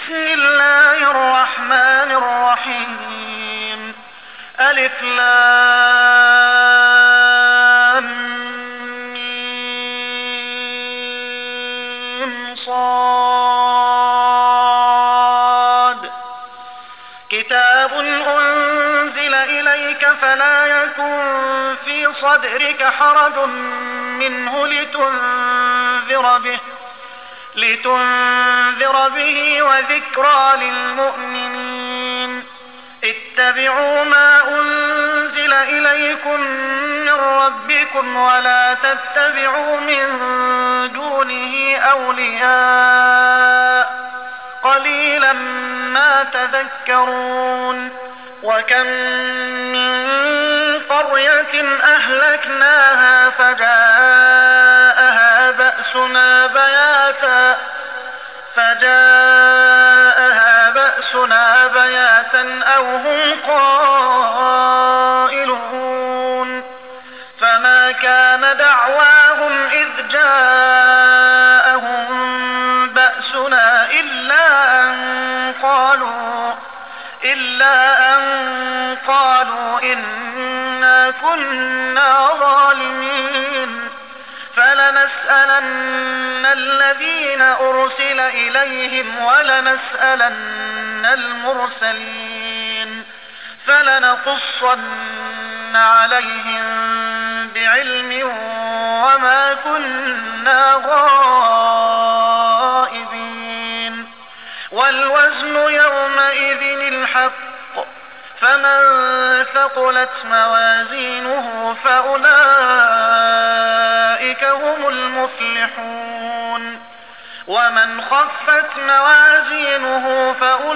بسم الله الرحمن الرحيم. ألف لام ميم صاد. كتاب أنزل إليك فلا يكن في صدرك حرج منه لتنذر به وذكرى للمؤمنين. اتبعوا ما أنزل إليكم من ربكم ولا تتبعوا من دونه أولياء قليلا ما تذكرون. وكم من قرية أهلكناها فجاءها بأسنا بياتا أو هم قائلون. فما كان دعواهم إذ جاءهم بأسنا إلا أن قالوا إنا كنا ظالمين. فلنسألن الذين أرسل إليهم ولنسألن المرسلين فلنقصن عليهم بعلم وما كنا غائبين. والوزن يومئذ الحق فمن ثقلت موازينه فأولئك هم المفلحون. ومن خفت موازينه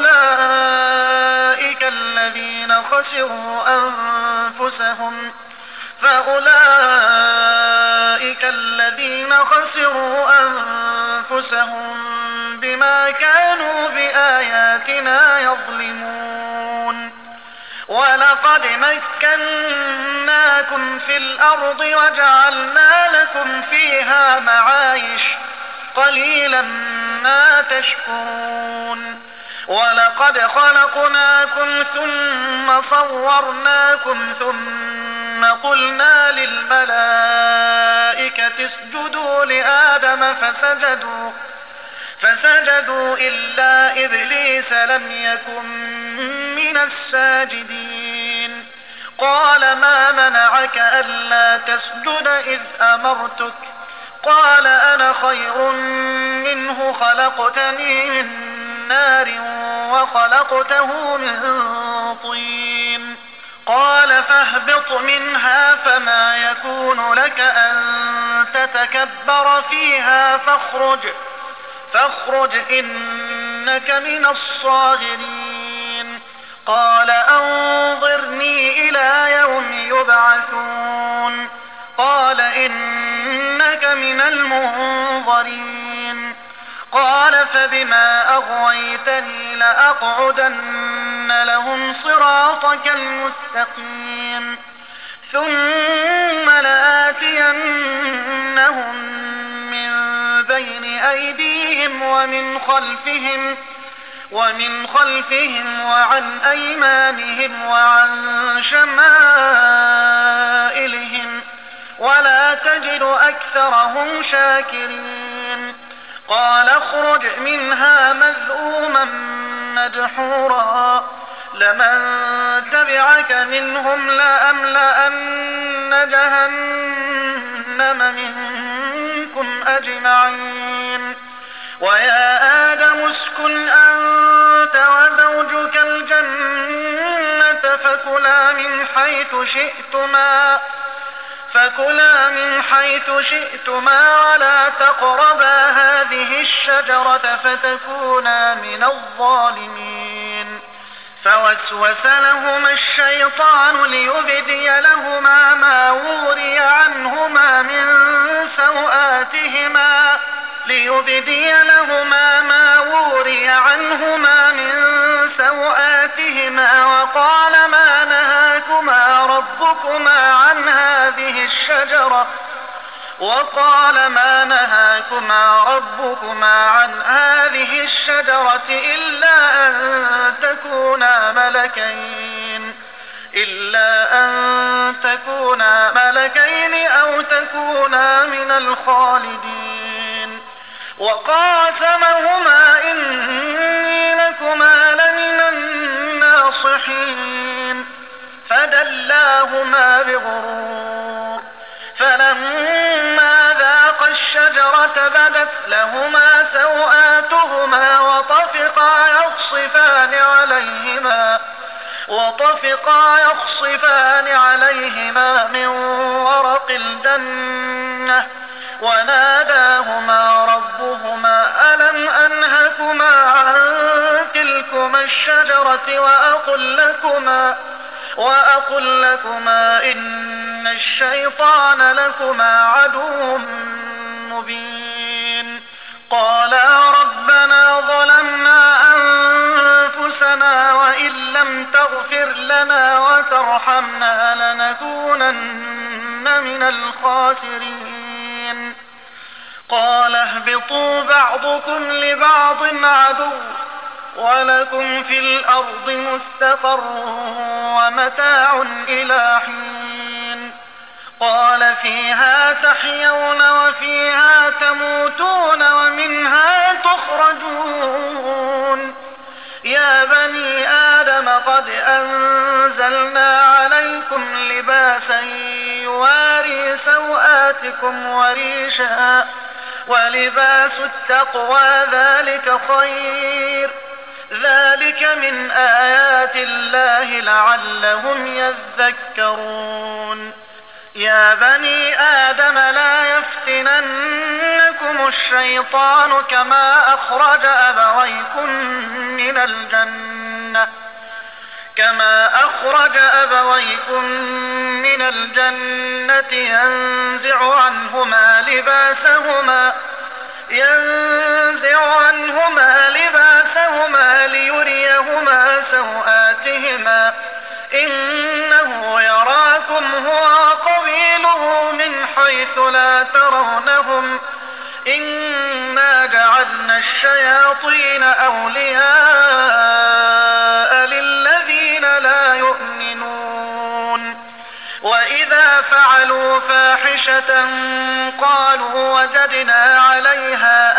فأولئك الذين خسروا أنفسهم بما كانوا بآياتنا يظلمون. ولقد مكناكم في الأرض وجعلنا لكم فيها معايش قليلا ما تشكرون. ولقد خلقناكم ثم صورناكم ثم قلنا للملائكة اسجدوا لآدم فسجدوا إلا إبليس لم يكن من الساجدين. قال ما منعك ألا تسجد إذ أمرتك؟ قال أنا خير منه خلقتني من نار وخلقته من طين. قال فاهبط منها فما يكون لك أن تتكبر فيها فاخرج إنك من الصاغرين. قال أنظرني إلى يوم يبعثون. قال إنك من المنظرين. قال فبما أغويتني لأقعدن لهم صراطك المستقيم ثم لآتينهم من بين أيديهم ومن خلفهم وعن أيمانهم وعن شمائلهم ولا تجد أكثرهم شاكرين. قال اخرج منها مذءوما مدحورا لمن تبعك منهم لأملأن جهنم منكم أجمعين. ويا آدم اسكن أنت وزوجك الجنة فكلا من حيث شئتما ولا تقربا هذه الشجرة فتكونا من الظالمين. فوسوس لهما الشيطان ليبدي لهما ما وري عنهما من سوآتهما وقال ما نهاكما ربكما عن هذه الشجرة وقال ما نهاكما ربكما عن هذه الشجرة إلا أن تكونا ملكين أو تكونا من الخالدين وقاسمهما إني لكما لمن الناصحين فدلاهما بغرور فلما ذاقا الشجرة بدت لهما سوآتهما وطفقا يخصفان عليهما من ورق الجنة وناداهما ربهما ألم أنهكما عن تلكما الشجرة وأقل لكما إن الشيطان لكما عدو مبين قالا ربنا ظلمنا أنفسنا وإن لم تغفر لنا وترحمنا لنكونن من الخاسرين قال اهبطوا بعضكم لبعض عدو ولكم في الأرض مستقر ومتاع إلى حين قال فيها تحيون وفيها تموتون ومنها تخرجون يا بني آدم قد أنزلنا عليكم لباسا يواري سوآتكم وريشا ولباس التقوى ذلك خير ذلك من آيات الله لعلهم يذكرون يا بني آدم لا يفتننكم الشيطان كما أخرج أبويكم من الجنة ينزع عنهما لباسهما ليريهما سوآتهما إنه يراكم هو وقبيله من حيث لا ترونهم إنا جعلنا الشياطين أولياء للذين لا يؤمنون وإذا فعلوا فاحشة قالوا وجدنا عليها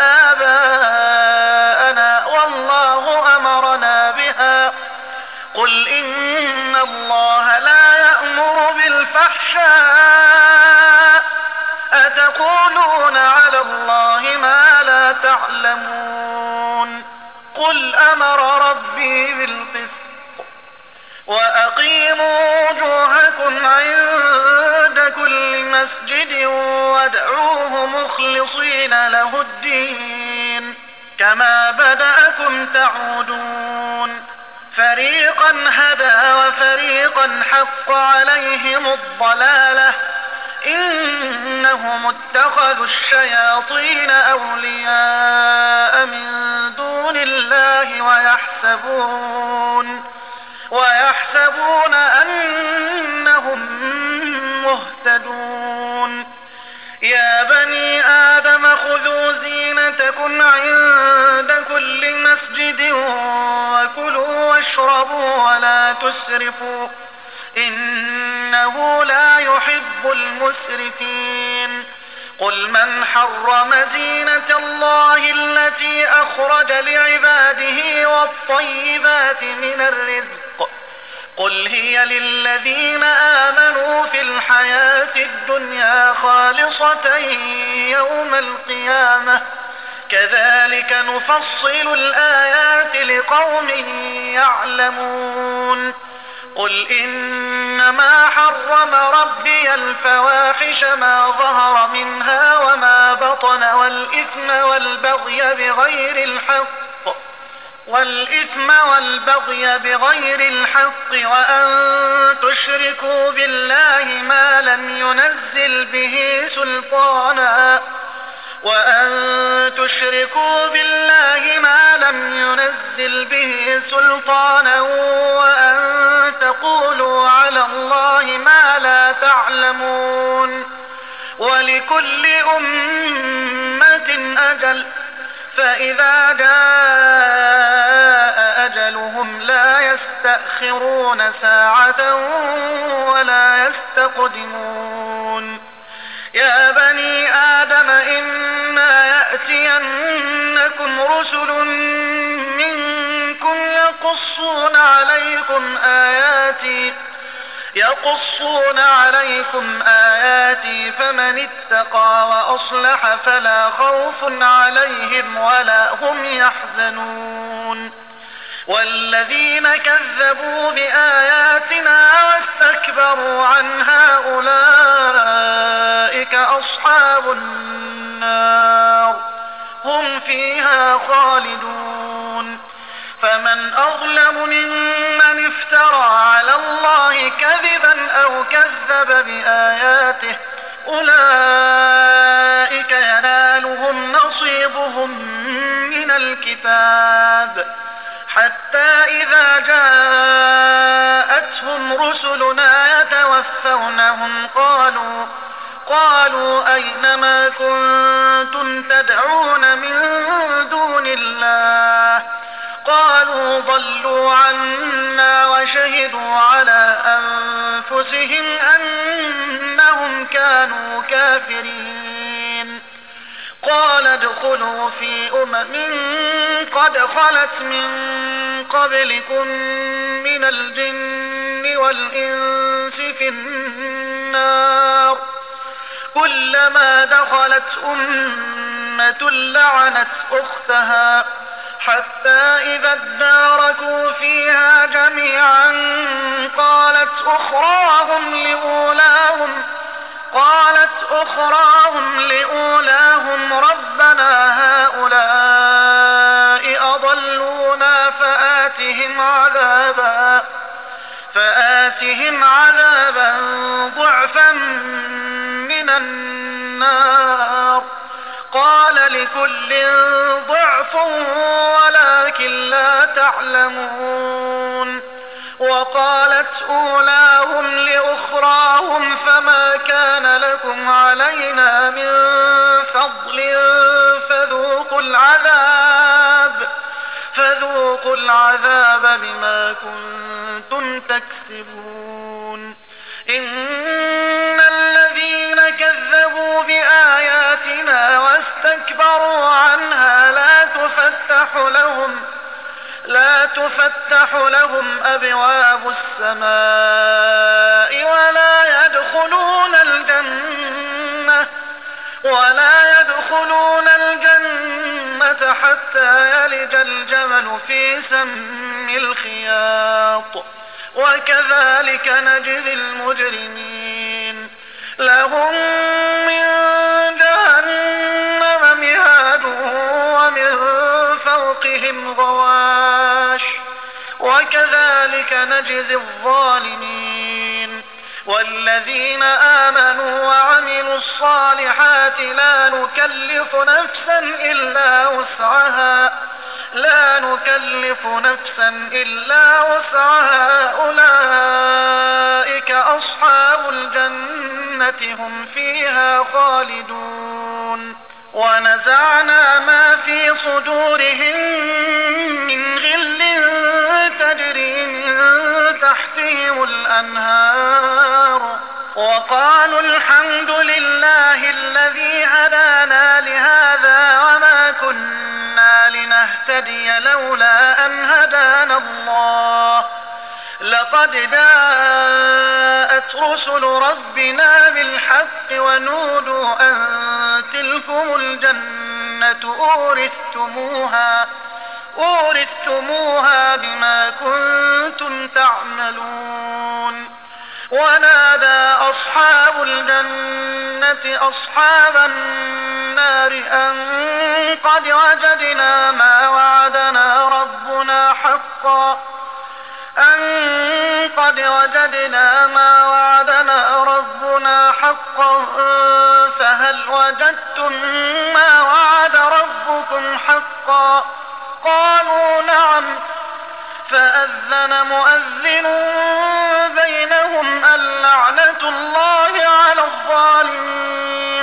آباءنا والله أمرنا بها قل إن الله لا يأمر بالفحشاء أتقولون على الله ما لا تعلمون قل أمر ربي بالقسط وأقيموا وجوهكم عند كل مسجد وادعوه مخلصين له الدين كما بدأكم تعودون فريقا هدى وفريقا حق عليهم الضلالة إنهم اتخذوا الشياطين أولياء من دون الله ويحسبون أنهم مهتدون يا بني آدم خذوا زينتكم عند كل مسجد وكلوا واشربوا ولا تسرفوا إنه لا يحب المسرفين قل من حرم زينة الله التي أخرج لعباده والطيبات من الرزق قل هي للذين آمنوا في الحياة الدنيا خالصة يوم القيامة كذلك نفصل الآيات لقوم يعلمون قل إنما حرم ربي الفواحش ما ظهر منها وما بطن والإثم والبغي بغير الحق وأن تشركوا بالله ما لم ينزل به سلطانا وأن تقولوا على الله ما لا تعلمون ولكل أمة أجل فإذا جاء أجلهم لا يستأخرون ساعة ولا يستقدمون يا بني آدم إما يأتينكم رسل منكم يقصون عليكم آياتي فمن اتقى وأصلح فلا خوف عليهم ولا هم يحزنون والذين كذبوا بآياتنا واستكبروا عنها أولئك أصحاب النار هم فيها خالدون فمن أظلم ممن افترى على الله كذبا أو كذب بآياته أولئك ينالهم نصيبهم من الكتاب حتى إذا جاءتهم رسلنا يتوفونهم قالوا أين ما كنتم تدعون من دون الله قالوا ضلوا عنا وشهدوا على أنفسهم أنهم كانوا كافرين قال ادخلوا في قد خلت من قبلكم من الجن والإنس في النار كلما دخلت أمة لعنت أختها حتى إذا اداركوا فيها جميعا قالت أخراهم لأولاهم ربنا هؤلاء أضلونا فآتهم عذابا ضعفا من النار قال لكل ضعف ولكن لا تعلمون وقالت أولاهم لأخراهم فما كان لكم علينا من فضل فذوقوا العذاب بما كنتم تكسبون إن الذين كذبوا بآياتنا واستكبروا عنها لا تفتح لهم أبواب السماء ولا يدخلون الجنة حتى يلج الجمل في سم الخياط وكذلك نجزي المجرمين لهم من جهنم مهاد ومن فوقهم غواش وكذلك نجزي الظالمين والذين آمنوا وعملوا الصالحات لا نكلف نفسا إلا وسعها أولئك أصحاب الجنة هم فيها خالدون ونزعنا ما في صدورهم من غل تجري من تحتهم الأنهار وقالوا الحمد لله الذي هدانا لهذا وما كنا لنهتدي لولا أن هدانا الله لقد جاءت رسل ربنا بالحق ونودوا أن تلكم الجنة أورثتموها بما كنتم تعملون ونادى أصحاب الجنة أصحاب النار أن قد وجدنا ما وعدنا ربنا حقا فهل وجدتم ما وعد ربكم حقا قالوا نعم فأذن مؤذن بينهم اللعنة الله على الظالمين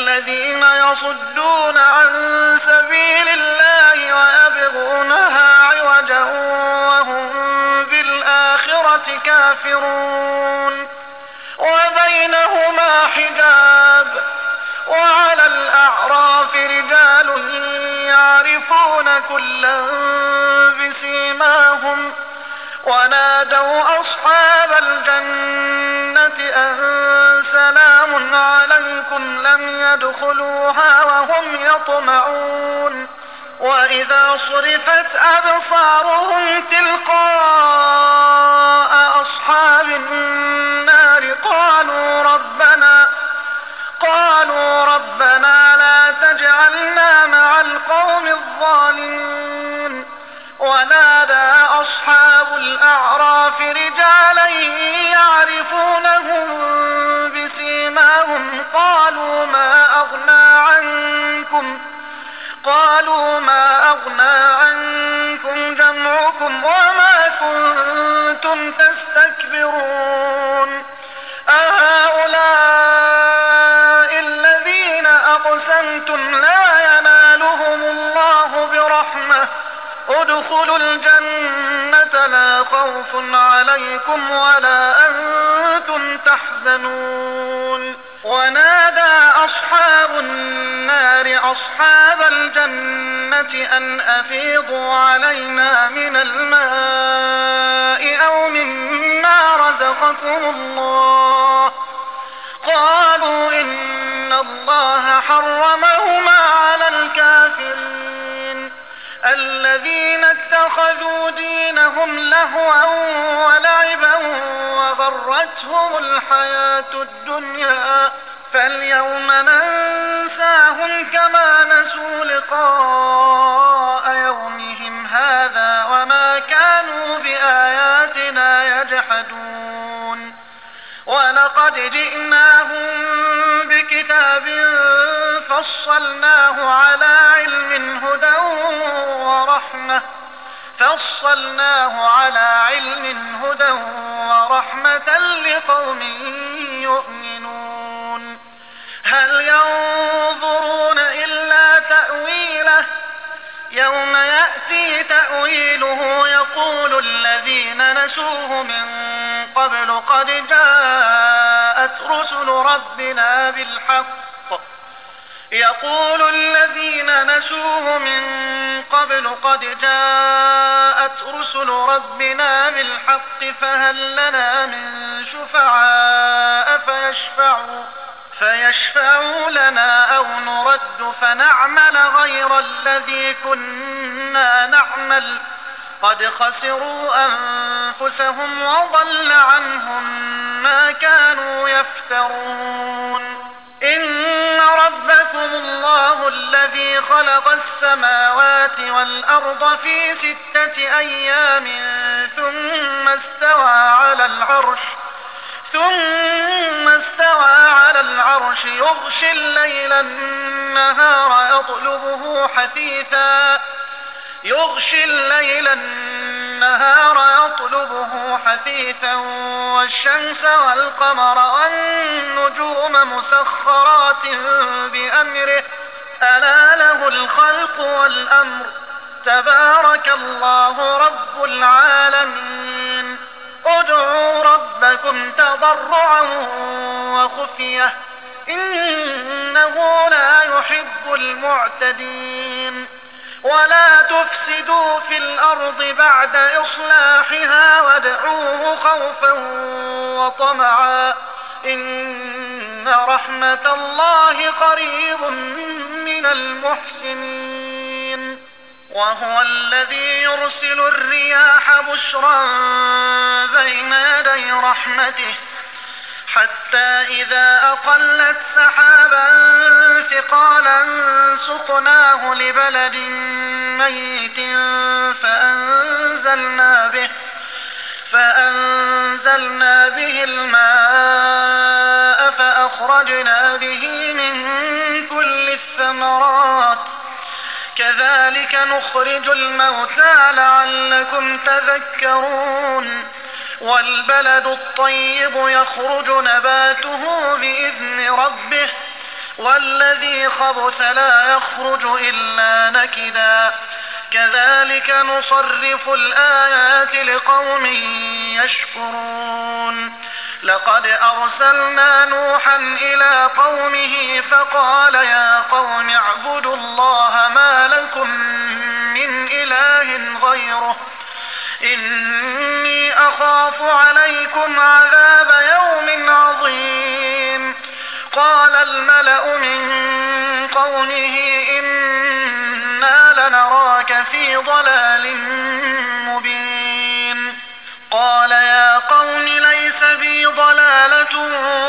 الذين يصدون عن سبيل الله ويبغونها عوجا وهم بالآخرة كافرون وبينهما حجاب وعلى الأعراف رجال يعرفون كلا بسيماهم ونادوا أصحاب الجنة أن سلام عليكم لم يدخلوها وهم يطمعون وإذا صرفت أبصارهم تلقاء أصحاب النار قالوا ربنا لا تجعلنا مع القوم الظالمين ونادى أصحاب الأعراف رجالا يعرفونهم بسيماهم قالوا ما أغنى عنكم جمعكم وما كنتم تستكبرون أهؤلاء الذين أقسمتم لا ينالهم الله برحمة ادخلوا الجنة لا خوف عليكم ولا أنتم تحزنون ونادى أصحاب النار أصحاب الجنة أن أفيضوا علينا من الماء أو مما رزقكم الله قالوا إن الله حرمهما على الكافرين الذين اتخذوا دينهم لهوا ولعبا وغرتهم الحياة الدنيا فاليوم ننساهم كما نسوا لقاء يومهم هذا وما كانوا بآياتنا يجحدون ولقد جئناهم بكتاب فصلناه على علم هدى ورحمة لقوم يؤمنون هل ينظرون إلا تأويله يوم يأتي تأويله يقول الذين نسوه من قبل قد جاءت رسل ربنا بالحق فهل لنا من شفعاء فيشفعوا لنا أو نرد فنعمل غير الذي كنا نعمل قد خسروا أنفسهم وضل عنهم ما كانوا يفترون إن ربكم الله الذي خلق السماوات والأرض في 6 أيام ثم استوى على العرش يغشي الليل النهار يطلبه حثيثا والشمس والقمر والنجوم مسخرات بأمره ألا له الخلق والأمر تبارك الله رب العالمين ادعوا ربكم تضرعا وخفية إنه لا يحب المعتدين ولا تفسدوا في الأرض بعد إصلاحها وادعوه خوفا وطمعا إن رحمة الله قريب من المحسنين وهو الذي يرسل الرياح بشرا بين يدي رحمته حتى إذا أقلت سحابا ثقالا سقناه لبلد ميت فأنزلنا به الماء فأخرجنا به من كل الثمرات كذلك نخرج الموتى لعلكم تذكرون والبلد الطيب يخرج نباته بإذن ربه والذي خبث لا يخرج إلا نكدا كذلك نصرف الآيات لقوم يشكرون لقد أرسلنا نوحا إلى قومه فقال يا قوم اعبدوا الله ما لكم من إله غيره إني أخاف عليكم عذاب يوم عظيم قال الملأ من قومه إنا لنراك في ضلال مبين قال يا قوم ليس بي ضلالة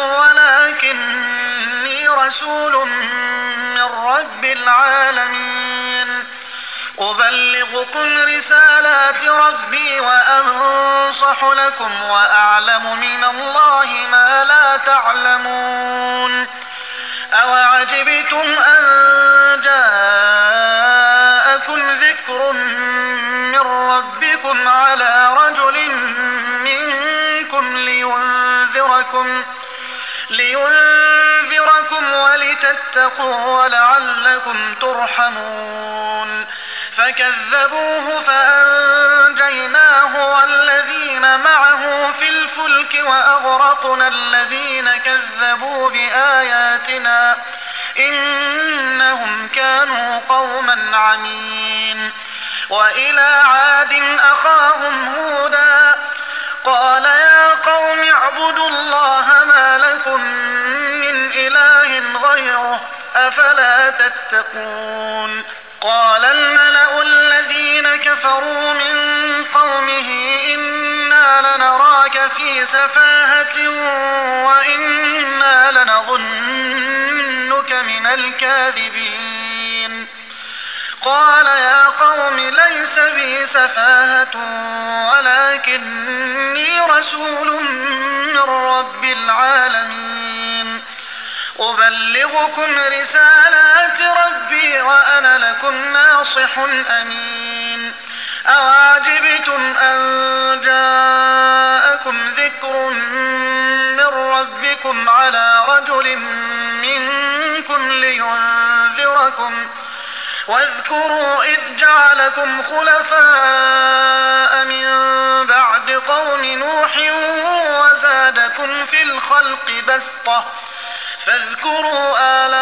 ولكني رسول من رب العالمين أبلغكم رسالات ربي وأنصح لكم وأعلم من الله ما لا تعلمون أوعجبتم أن جاءكم ذكر من ربكم على رجل منكم لينذركم ولتتقوا ولعلكم ترحمون فكذبوه فأنجيناه والذين معه في الفلك وأغرقنا الذين كذبوا بآياتنا إنهم كانوا قوما عمين وإلى عاد أخاهم هودا قال يا قوم اعبدوا الله ما لكم من إله غيره أفلا تتقون قال الملأ الذين كفروا من قومه إنا لنراك في سفاهة وإنا لنظنك من الكاذبين قال يا قوم ليس بي سفاهة ولكني رسول من رب العالمين أبلغكم رسالات ربي وأنا لكم ناصح أمين أوعجبتم أن جاءكم ذكر من ربكم على رجل منكم لينذركم واذكروا إذ جعلكم خلفاء من بعد قوم نوح وزادكم في الخلق بسطة فاذكروا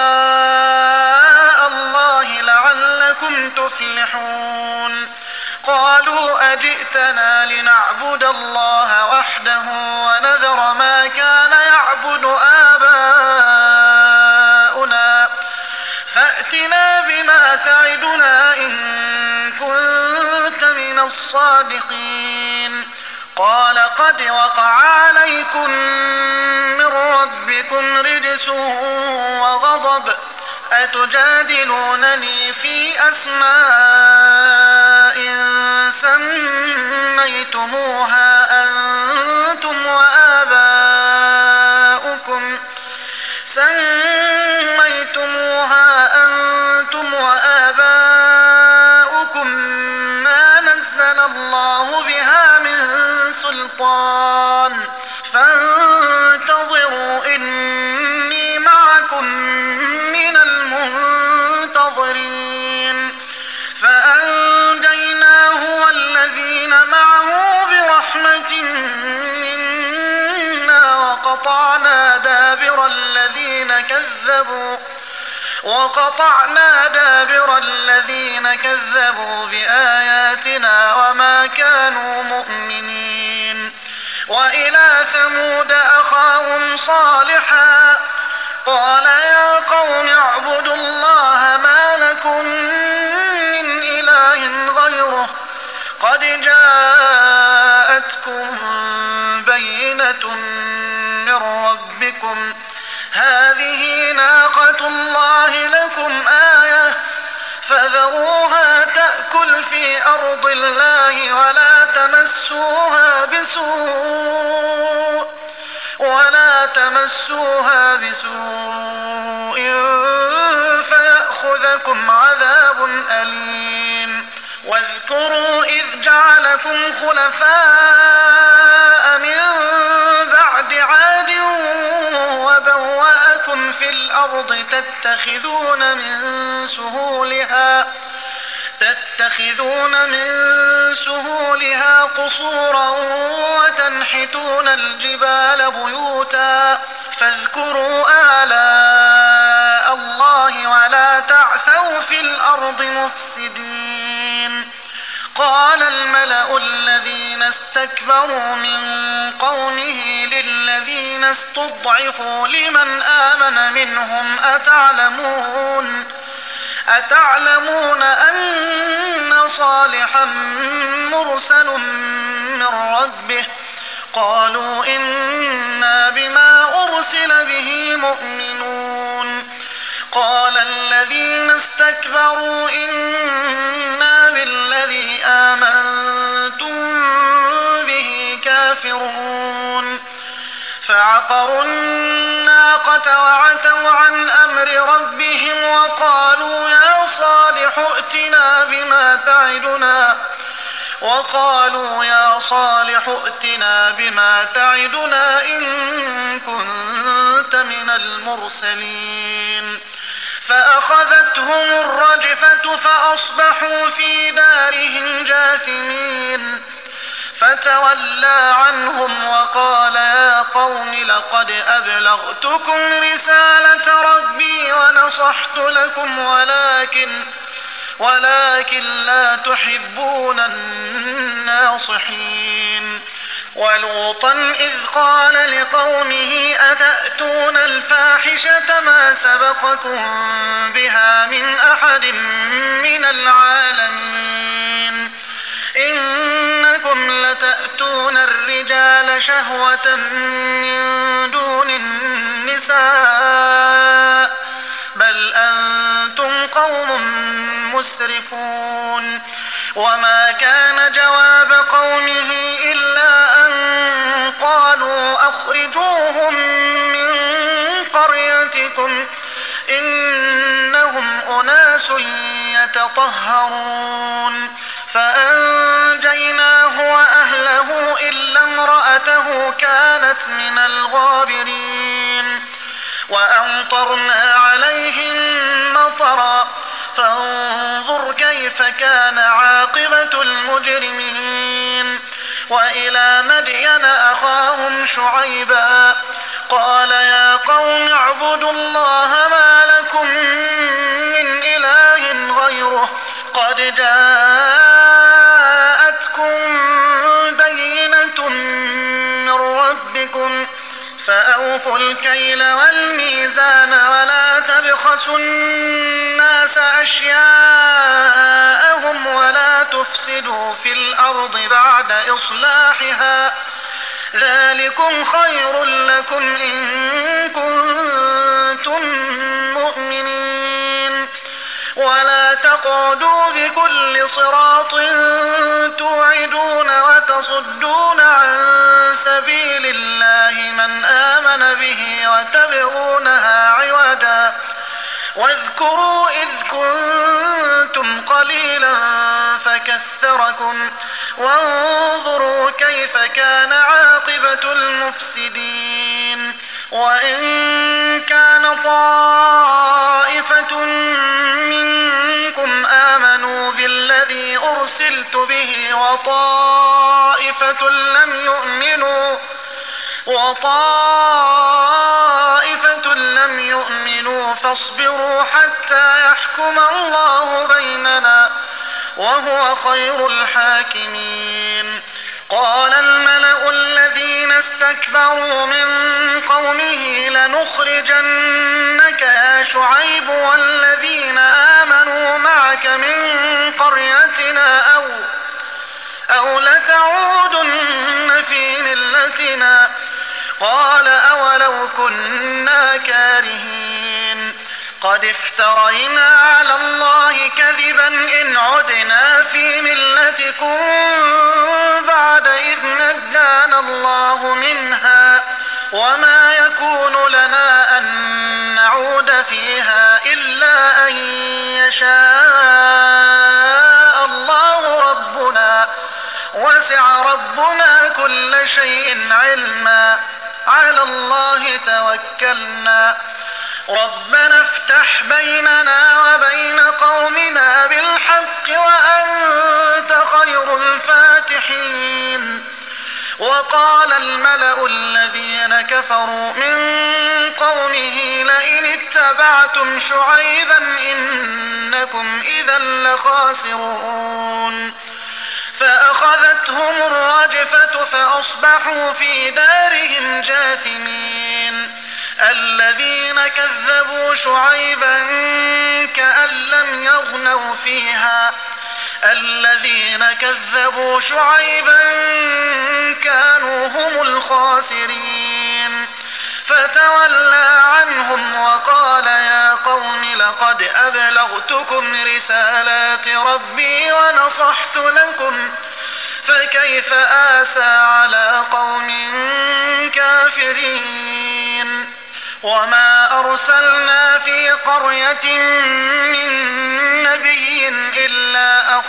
آلاء الله لعلكم تفلحون قالوا أجئتنا لنعبد الله وحده ونذر ما كان يعبد آباؤنا فأتنا بما تعدنا إن كنت من الصادقين قال قد وقع عليكم من ربكم رجس وغضب أتجادلونني في أسماء سميتموها أنتم وآباؤكم ما نزل الله بها من سلطان فانتظروا إني معكم من المنتظرين فأنجيناه والذين معه برحمة منا وقطعنا دابر الذين كذبوا بآياتنا وما كانوا مؤمنين وإلى ثمود أخاهم صالحا قال يا قوم اعبدوا الله ما لكم من إله غيره قد جاءتكم بينة من ربكم هذه ناقة الله لكم آية فذروها تأكل في أرض الله ولا تمسوها بسوء فيأخذكم عذاب أليم واذكروا إذ جعلكم خلفاء من بعد عاد وبوأكم في الأرض الأرض تتخذون من سهولها قصورا وتنحتون الجبال بيوتا فاذكروا آلاء الله ولا تعثوا في الأرض مفسدين. قال الملأ الذين استكبروا من قومه للذين استضعفوا لمن آمن منهم أتعلمون أن صالحا مرسل من ربه؟ قالوا إنا بما أرسل به مؤمنون. قال الذين استكبروا إنا بالذي آمنتم به كافرون. فعقروا الناقة وعتوا عن أمر ربهم وقالوا يا صالح ائتنا بما تعدنا إن كنت من المرسلين. فأخذتهم الرجفة فأصبحوا في دارهم جاثمين. فتولى عنهم وقال يا قوم لقد أبلغتكم رسالة ربي ونصحت لكم ولكن لا تحبون الناصحين. ولوطا إذ قال لقومه أتأتون الفاحشة ما سبقكم بها من أحد من العالمين إنكم لتأتون الرجال شهوة من دون النساء بل أنتم قوم مسرفون. وما كان جواب قومه إلا أن قالوا أخرجوهم من قريتكم إنهم أناس يتطهرون. فأنجيناه وأهله إلا امرأته كانت من الغابرين. وأمطرنا عليهم مطرا فانظر كيف كان عاقبة المجرمين. وإلى مدين أخاهم شعيبا قال يا قوم اعبدوا الله ما لكم من إله غيره قد جاءتكم بينة من ربكم فأوفوا الكيل والميزان ولا تبخسوا الناس أشياءهم ولا تفسدوا في الأرض بعد إصلاحها ذلكم خير لكم إن كنتم مؤمنين. ولا تقعدوا بكل صراط توعدون وتصدون عن سبيل الله من آمن به وتبغونها عوجا واذكروا إذ كنتم قليلا فكثركم وانظروا كيف كان عاقبة المفسدين. وإن كان طائفة منكم آمنوا بالذي أرسلت به وطائفة لم يؤمنوا فاصبروا حتى يحكم الله بيننا وهو خير الحاكمين. قال الملأ الذين استكبروا من قومه لنخرجنك يا شعيب والذين آمنوا معك من قريتنا أو لتعودن في ملتنا. قال أولو كنا كارهين قد افترينا على الله كذبا إن عدنا في ملتكم بعد إذ نجانا الله منها وما يكون لنا أن نعود فيها إلا أن يشاء الله ربنا وسع ربنا كل شيء علما على الله توكلنا ربنا افتح بيننا وبين قومنا بالحق وأنت خير الفاتحين. وقال الملأ الذين كفروا من قومه لئن اتبعتم شعيبا إنكم إذا لخاسرون. فأخذتهم الرجفة فأصبحوا في دارهم جاثمين. الذين كذبوا شعيبا كأن لم يغنوا فيها. الذين كذبوا شعيبا كانوا هم الخاسرين. فتولى عنهم وقال يا قوم لقد أبلغتكم رسالات ربي ونصحت لكم فكيف آسى على قوم كافرين. وما أرسلنا في قرية من نبي إلا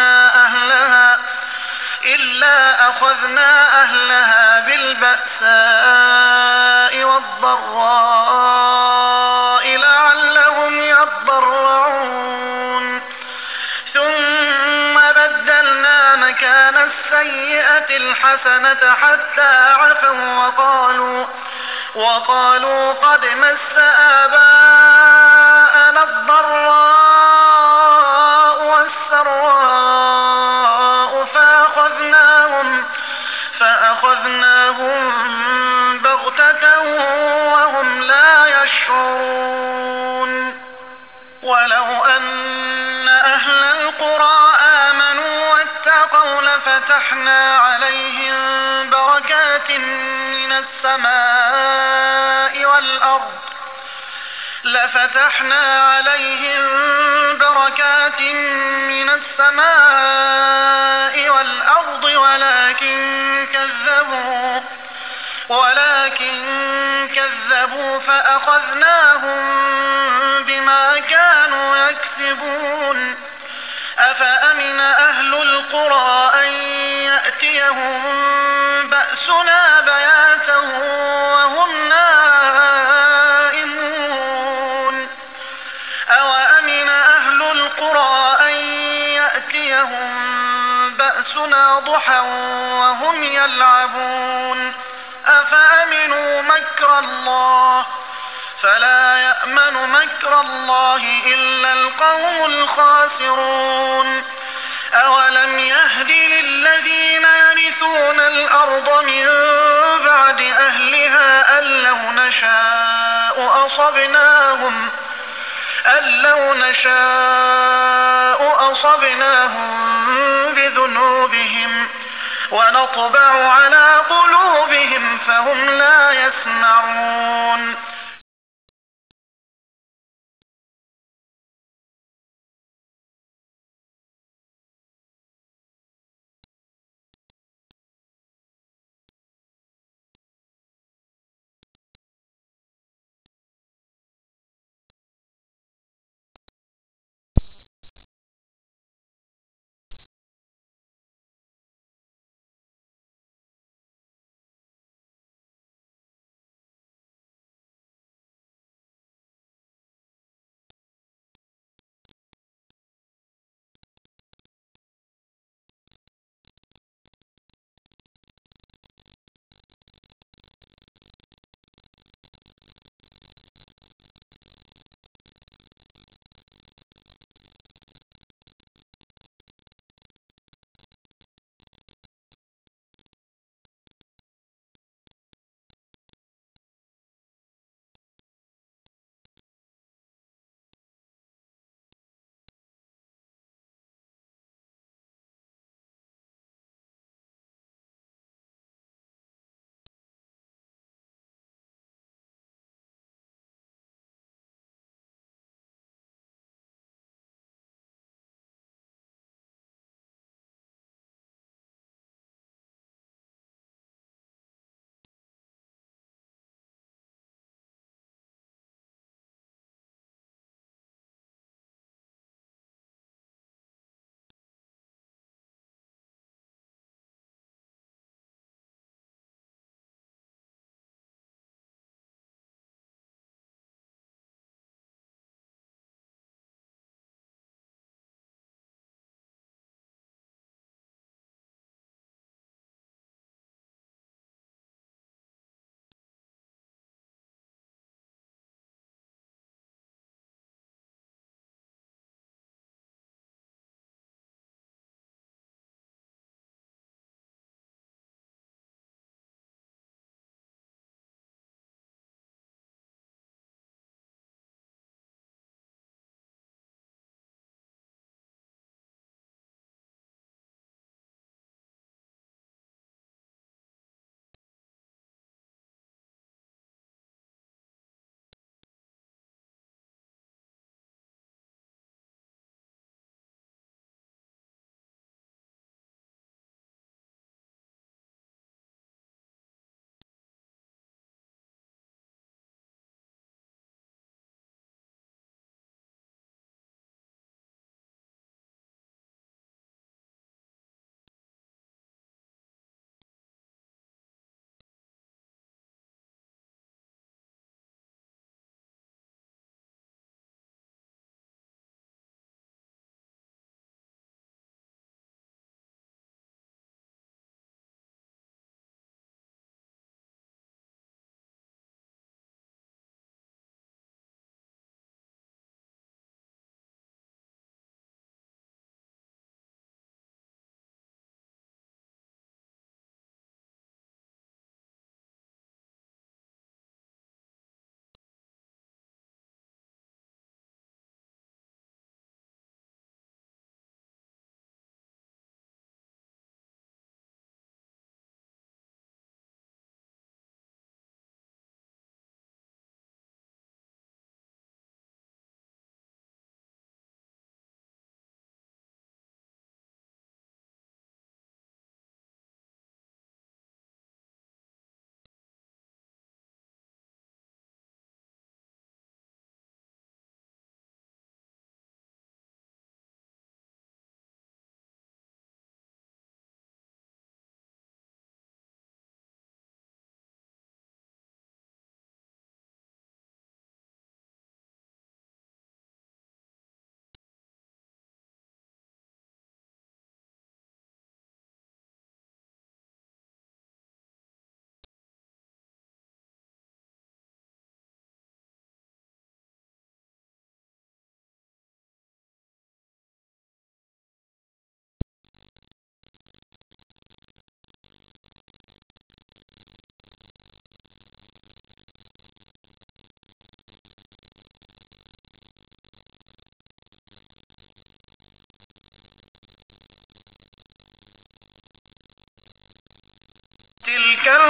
أخذنا أهلها بالبأساء والضراء لعلهم يضرعون. ثم بدلنا مكان السيئة الحسنة حتى عفوا وقالوا قد مس آباءنا الضراء والسراء فأخذناهم بغتة وهم لا يشعرون. ولو أن أهل القرى آمنوا واتقوا لفتحنا عليهم بركات من السماء والأرض ولكن كذبوا فأخذناهم بما كانوا يكسبون. أفأمن أهل القرى أن يأتيهم بأسنا بياتا وهم نائمون. أوأمن أهل القرى أن يأتيهم بأسنا ضحى وهم يلعبون. أفأمنوا مكر الله فلا يأمن مكر الله إلا القوم الخاسرون. أولم يهد للذين يرثون الأرض من بعد أهلها أن لو نشاء أصبناهم بذنوبهم ونطبع على قلوبهم فهم لا يسمعون.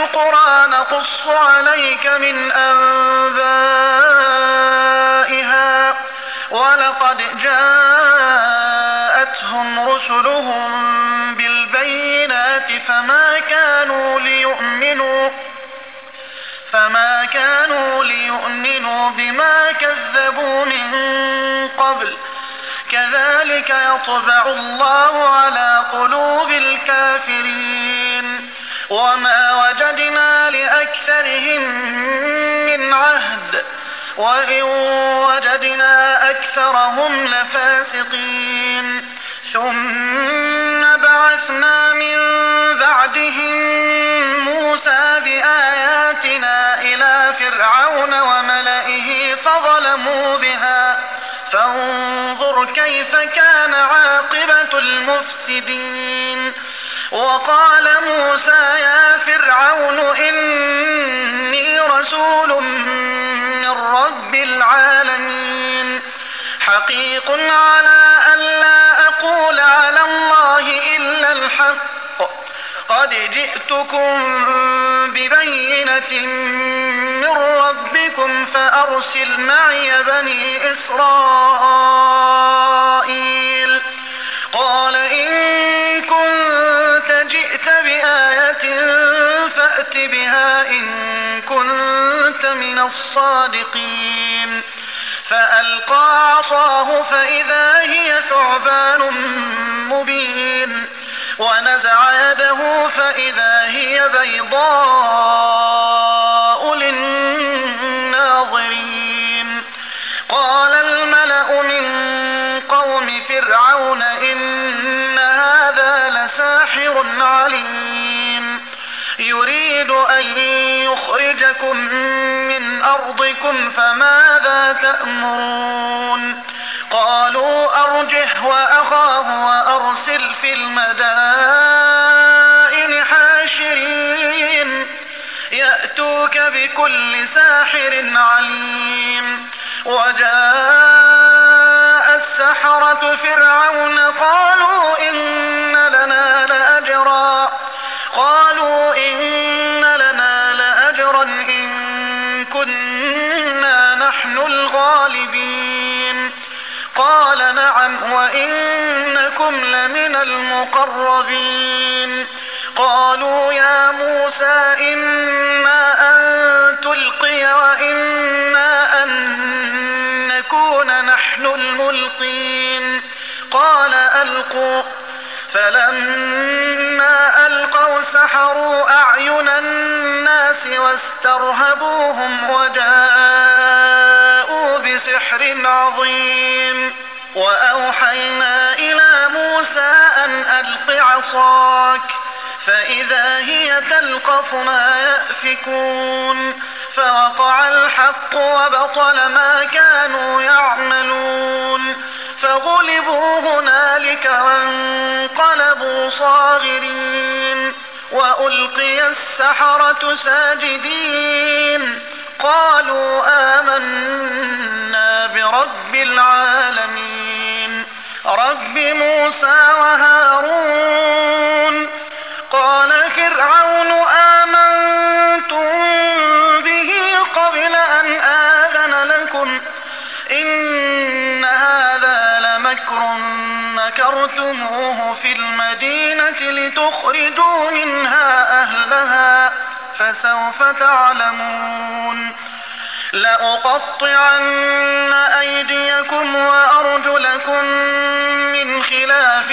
القرى نقص عليك من أنبائها ولقد جاءتهم رسلهم بالبينات فما كانوا ليؤمنوا بما كذبوا من قبل كذلك يطبع الله على قلوب الكافرين وما وجدنا لأكثرهم من عهد وإن وجدنا أكثرهم لفاسقين ثم بعثنا من بعدهم موسى بآياتنا إلى فرعون وملئه فظلموا بها فانظر كيف كان عاقبة المفسدين وقال موسى يا فرعون إني رسول من رب العالمين حقيق على أن لا أقول على الله إلا الحق قد جئتكم ببينة من ربكم فأرسل معي بني إسرائيل قال إن كنت جئت بآية فأت بها إن كنت من الصادقين فألقى عصاه فإذا هي ثعبان مبين ونزع يده فإذا هي بيضاء للناظرين قال الملأ من قوم فرعون إن هذا لساحر عليم يريد أن يخرجكم من أرضكم فماذا تأمرون قالوا أرجه وأخاه وأرسل في المدائن حاشرين يأتوك بكل ساحر عليم وجاء السحرة فرعون قالوا إن لنا لأجرا إن كنا نحن الغالبين قال نعم وإنكم لمن المقربين قالوا يا موسى إما أن تلقي وإما أن نكون نحن الملقين قال ألقوا فلما ألقوا سحروا أعين الناس واسترهبوهم وجاءوا بسحر عظيم وأوحينا إلى موسى أن ألق عصاك فإذا هي تلقف ما يأفكون فوقع الحق وبطل ما كانوا يعملون فغلبوا هنالك وانقلبوا صاغرين وألقي السحرة ساجدين قالوا آمنا برب العالمين رب موسى وهارون قال فرعون آمنتم به قبل أن آذن لكم إن هذا لمكر مكرتموه في المدينة لتخرجوا منها أهلها فسوف تعلمون لأقطعن أيديكم وأرجلكم من خلاف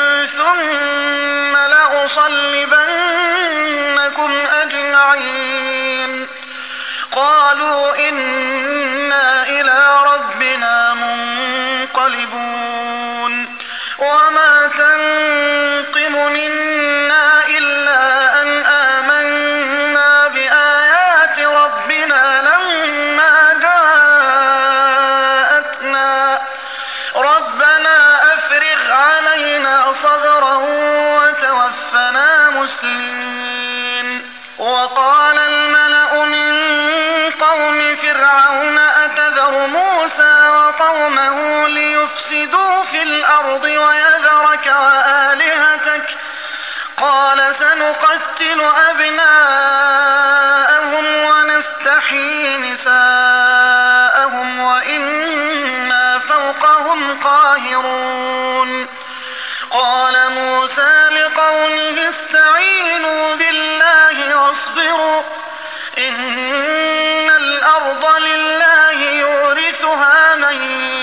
ثم لأصلبنكم أجمعين قالوا إنا إلى ربنا منقلبون وما تنقم منا إلا أن آمنا بآيات ربنا لما جاءتنا ربنا أفرغ علينا صبرا وتوفنا مسلمين وقال الملأ من قوم فرعون أتذر موسى وقومه ليفسدوا في الأرض ويذرك وآلهتك قال سنقتل أبناءهم فاستعينوا بالله واصبروا إن الأرض لله يورثها من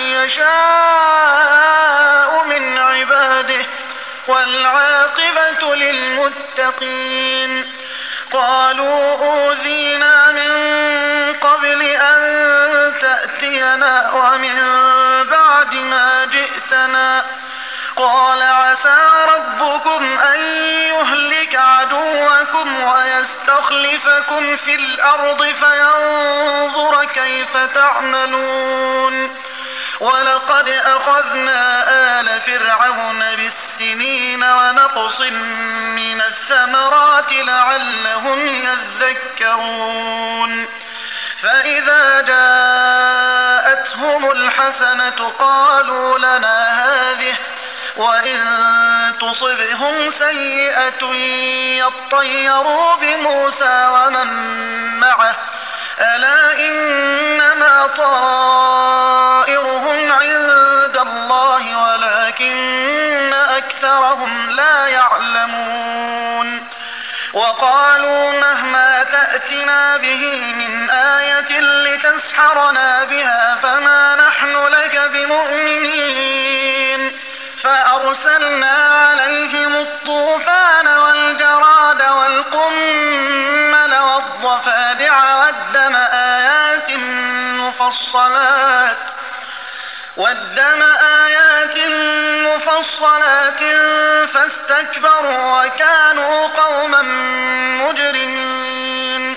يشاء من عباده والعاقبة للمتقين. قالوا أوذينا من قبل أن تأتينا ومن بعد ما جئتنا قال عسى ربكم أن يهلك عدوكم ويستخلفكم في الأرض فينظر كيف تعملون. ولقد أخذنا آل فرعون بالسنين ونقص من الثمرات لعلهم يذكرون. فإذا جاءتهم الحسنة قالوا لنا هذه وإن تصبهم سيئة يطيروا بموسى ومن معه ألا إنما طائرهم عند الله ولكن أكثرهم لا يعلمون. وقالوا مهما تأتنا به من آية لتسحرنا بها فما نحن لك بمؤمنين. فأرسلنا عليهم الطوفان والجراد والقمل والضفادع والدم آيات مفصلات فاستكبروا وكانوا قوما مجرمين.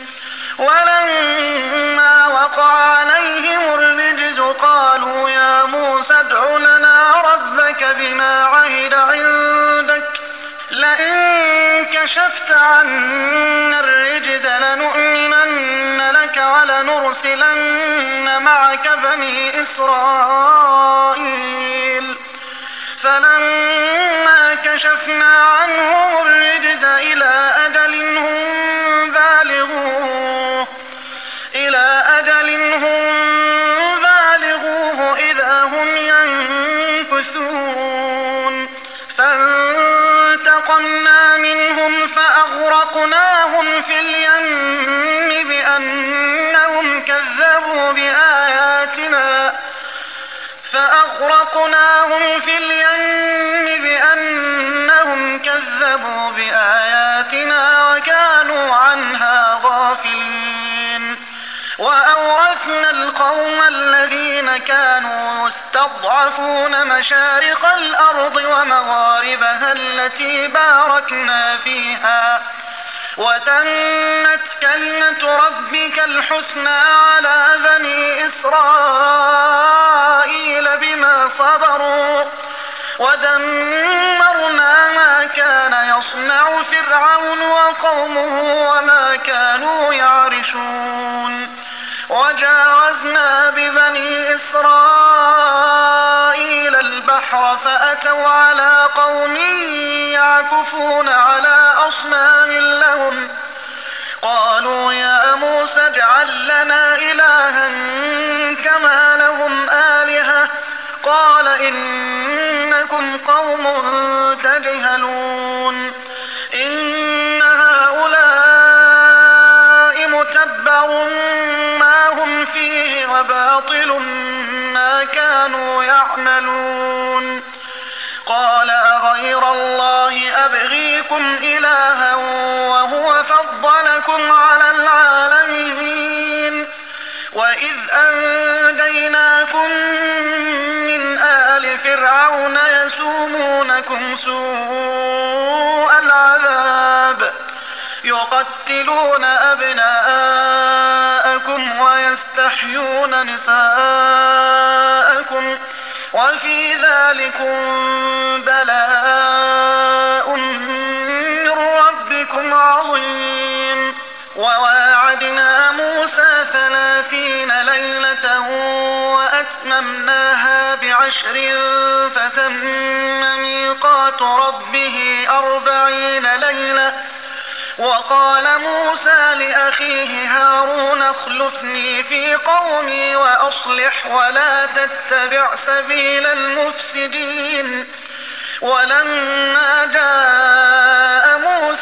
ولما وقع عليهم الرجز قالوا يا موسى ادع لنا ربك بما عهد عندك لئن كشفت عنا الرجز لنؤمنن لك ولنرسلن معك بني إسرائيل. فلما كشفنا عنهم الرجز إلى أجل هم بالغوه إذا هم ينكثون. فانتقمنا منهم فأغرقناهم في اليم بأنهم كذبوا بآياتنا وكانوا عنها غافلين. وأورثنا القوم الذين كانوا يستضعفون مشارق الأرض ومغاربها التي باركنا فيها وتمت كلمة ربك الحسنى على بني إسرائيل بما صبروا ودمرنا ما كان يصنع فرعون وقومه وما كانوا يعرشون. وجاوزنا ببني إسرائيل البحر فأتوا على قوم يعكفون على أصنام لهم قالوا يا موسى اجعل لنا إلها كما لهم آلهة قال إنكم قوم تجهلون. إن هؤلاء متبر ما هم فيه وباطل ما كانوا يعملون. قال أغير الله أبغيكم إلها وهو فضلكم على العالمين. وإذ أنجيناكم من آل فرعون يسومونكم سوء العذاب يقتلون أبناءكم ويستحيون نساءكم وفي ذلكم بلاء من ربكم عظيم. وواعدنا موسى 30 ليلة وأتممناها ب10 فتم ميقات ربه 40 ليلة. وقال موسى لأخيه هارون اخلفني في قومي وأصلح ولا تتبع سبيل المفسدين. ولما جاء موسى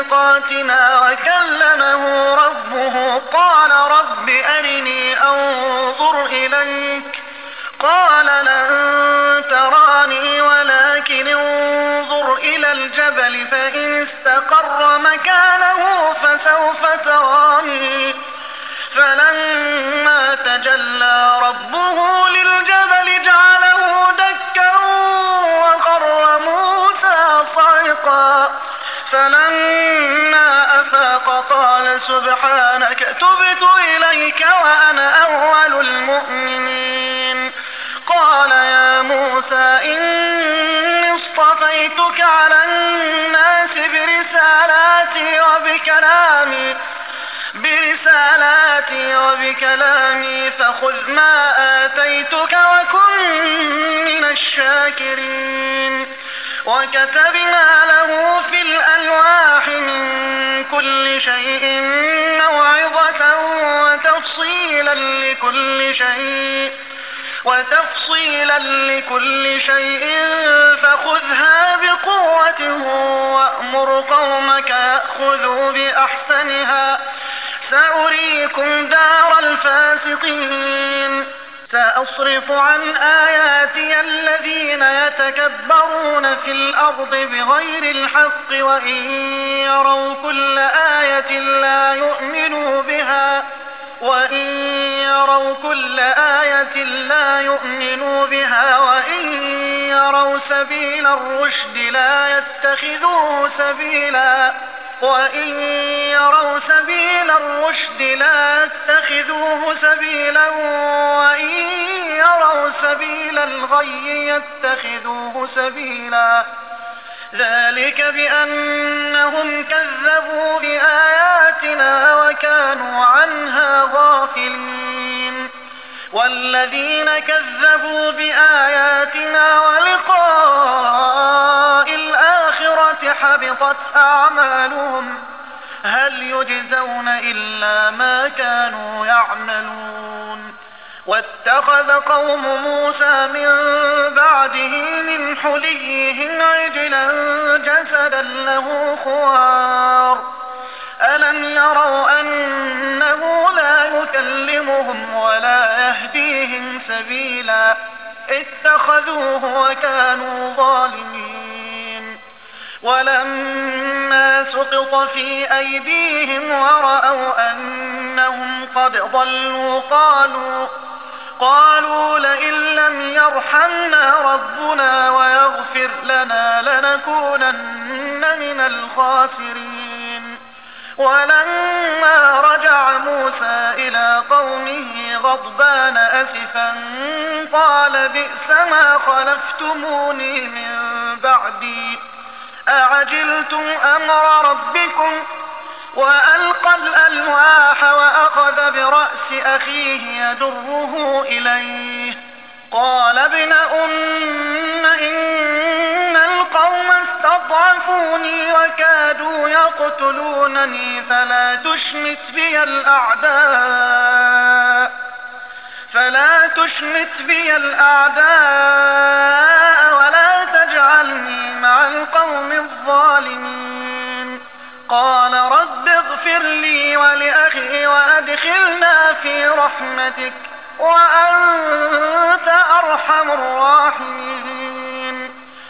لميقاتنا وكلمه ربه قال رب أرني أنظر إليك قال لن تراني ولكن انظر إلى الجبل فإن استقر مكانه فسوف تراني فلما تجلى ربه للجبل جعله دكا وخر موسى صعقا فلما أفاق قال سبحانك تبت إليك وأنا أول المؤمنين قال يا موسى إني اصطفيتك على الناس برسالاتي وبكلامي فخذ ما آتيتك وكن من الشاكرين وكتبنا له في الألواح من كل شيء موعظة وتفصيلا لكل شيء فخذها بقوة وأمر قومك يأخذوا بأحسنها سأريكم دار الفاسقين سأصرف عن آياتي الذين يتكبرون في الأرض بغير الحق وإن يروا كل آية لا يؤمنوا بها وإن يروا سبيل الرشد لا يتخذوه سبيلا وإن يروا سبيل الغي يتخذوه سبيلا ذلك بأنهم كذبوا بآياتنا وكانوا عنها غافلين والذين كذبوا بآياتنا ولقاء الآخرة حبطت أعمالهم هل يجزون إلا ما كانوا يعملون واتخذ قوم موسى من بعده من حليهم عجلا جسدا له خوار ألم يروا أنه لا يكلمهم ولا يهديهم سبيلا اتخذوه وكانوا ظالمين ولما سقط في أيديهم ورأوا أنهم قد ضلوا قالوا لئن لم يرحمنا ربنا ويغفر لنا لنكونن من الخاسرين ولما رجع موسى إلى قومه غضبان أسفا قال بئس ما خلفتموني من بعدي أعجلتم أمر ربكم وألقى الألواح وأخذ برأس أخيه يجره إليه قال ابن أم إن القوم استضعفوني وكادوا يقتلونني فلا تشمت بي الأعداء ولا تجعلني مع القوم الظالمين قال رب اغفر لي ولأخي وأدخلنا في رحمتك وأنت أرحم الراحمين